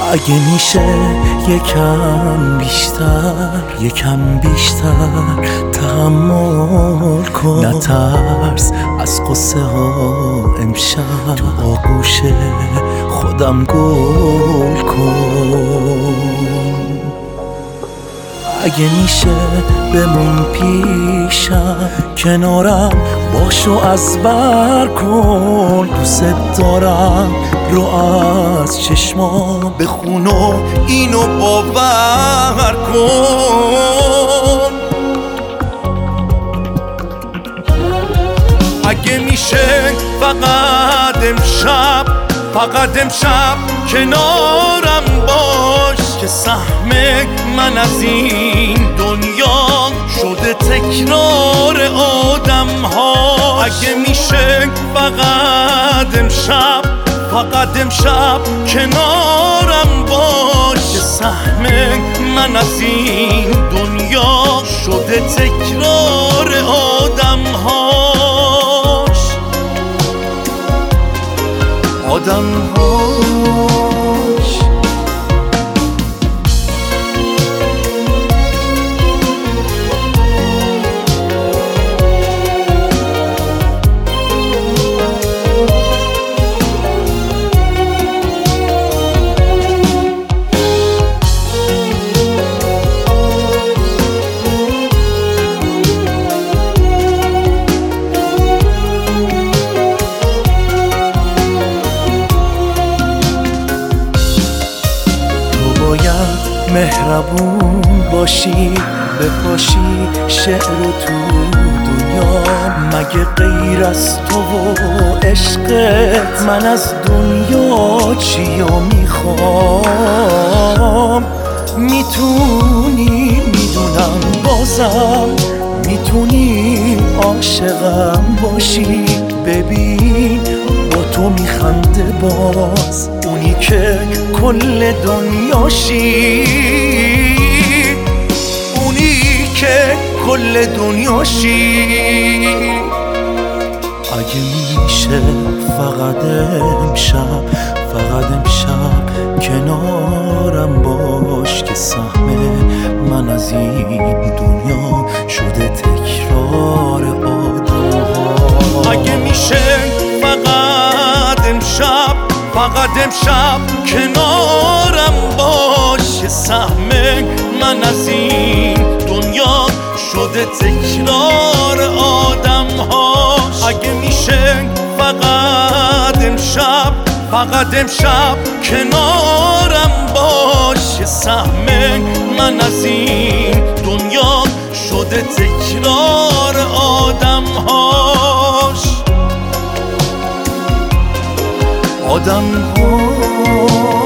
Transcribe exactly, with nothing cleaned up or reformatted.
اگه میشه یکم بیشتر یکم بیشتر تحمل کن، نترس از قصه ها امشب تو آغوش خودم گل کن. اگه میشه بمون پیشم کنارم باشو از بر کن، دوست دارم رو از چشما بخون و اینو باور کن. اگه میشه فقط امشب فقط امشب کنارم باش که سهم من از این دنیا شده تکرار آدم ها. اگه میشه فقط امشب فقط امشب کنارم باش که سهم من از این دنیا شده تکرار آدم هاش آدم هاش. مهربون باشی بپاشی شعر تو دنیا، مگه غیر از تو و عشقت من از دنیا چیو میخوام. میتونی میدونم بازم میتونی عاشقم باشی، ببین با تو میخنده باز اونی که کل دنیاشی، اونی که کل دنیاشی. اگه میشه فقط امشب فقط امشب کنارم باش که سهم من از این دنیا شده تکرار آدم ها. اگه میشه فقط امشب فقط امشب کنارم باش که سهم من از این دنیا شده تکرار آدم هاش. اگه میشه فقط امشب فقط امشب کنارم باش که سهم من از این دنیا شده تکرار آدم هاش آدم ها.